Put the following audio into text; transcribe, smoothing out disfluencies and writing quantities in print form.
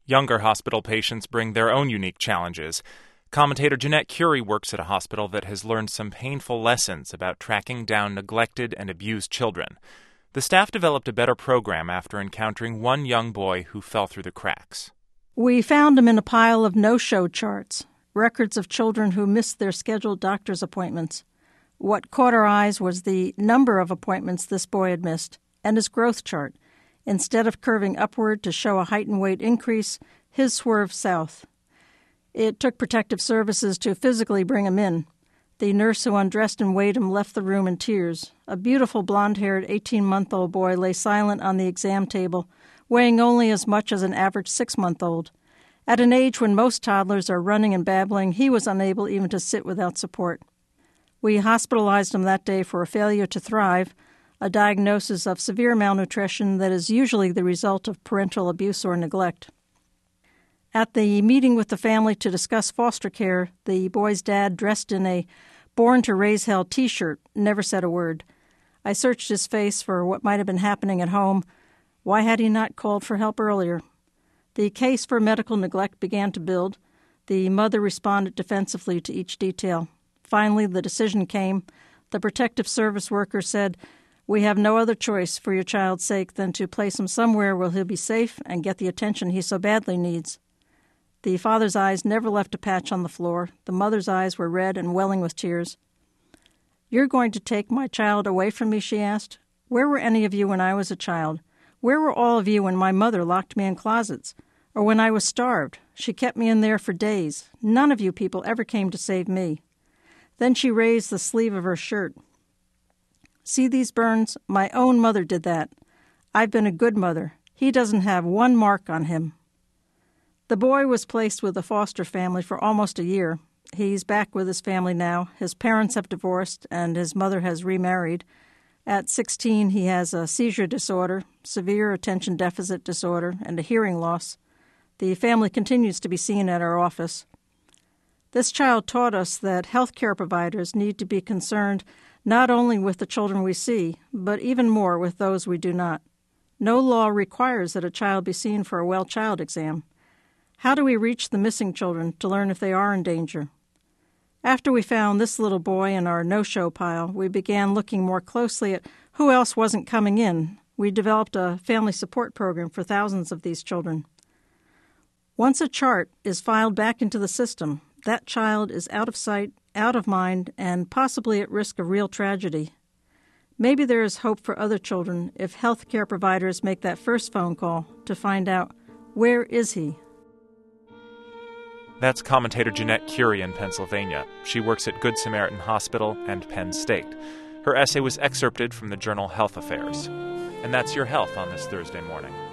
Younger hospital patients bring their own unique challenges. Commentator Jeanette Curie works at a hospital that has learned some painful lessons about tracking down neglected and abused children. The staff developed a better program after encountering one young boy who fell through the cracks. We found him in a pile of no-show charts, records of children who missed their scheduled doctor's appointments. What caught our eyes was the number of appointments this boy had missed, and his growth chart. Instead of curving upward to show a height and weight increase, his swerved south. It took protective services to physically bring him in. The nurse who undressed and weighed him left the room in tears. A beautiful blonde-haired 18-month-old boy lay silent on the exam table, weighing only as much as an average 6-month-old. At an age when most toddlers are running and babbling, he was unable even to sit without support. We hospitalized him that day for a failure to thrive, a diagnosis of severe malnutrition that is usually the result of parental abuse or neglect. At the meeting with the family to discuss foster care, the boy's dad, dressed in a Born to Raise Hell t-shirt, never said a word. I searched his face for what might have been happening at home. Why had he not called for help earlier? The case for medical neglect began to build. The mother responded defensively to each detail. Finally, the decision came. The protective service worker said, "We have no other choice for your child's sake than to place him somewhere where he'll be safe and get the attention he so badly needs." The father's eyes never left a patch on the floor. The mother's eyes were red and welling with tears. "You're going to take my child away from me?" she asked. "Where were any of you when I was a child? Where were all of you when my mother locked me in closets? Or when I was starved? She kept me in there for days. None of you people ever came to save me." Then she raised the sleeve of her shirt. "See these burns? My own mother did that. I've been a good mother. He doesn't have one mark on him." The boy was placed with a foster family for almost a year. He's back with his family now. His parents have divorced, and his mother has remarried. At 16, he has a seizure disorder, severe attention deficit disorder, and a hearing loss. The family continues to be seen at our office. This child taught us that health care providers need to be concerned not only with the children we see, but even more with those we do not. No law requires that a child be seen for a well child exam. How do we reach the missing children to learn if they are in danger? After we found this little boy in our no-show pile, we began looking more closely at who else wasn't coming in. We developed a family support program for thousands of these children. Once a chart is filed back into the system, that child is out of sight, out of mind, and possibly at risk of real tragedy. Maybe there is hope for other children if health care providers make that first phone call to find out, where is he? That's commentator Jeanette Curie in Pennsylvania. She works at Good Samaritan Hospital and Penn State. Her essay was excerpted from the journal Health Affairs. And that's your health on this Thursday morning.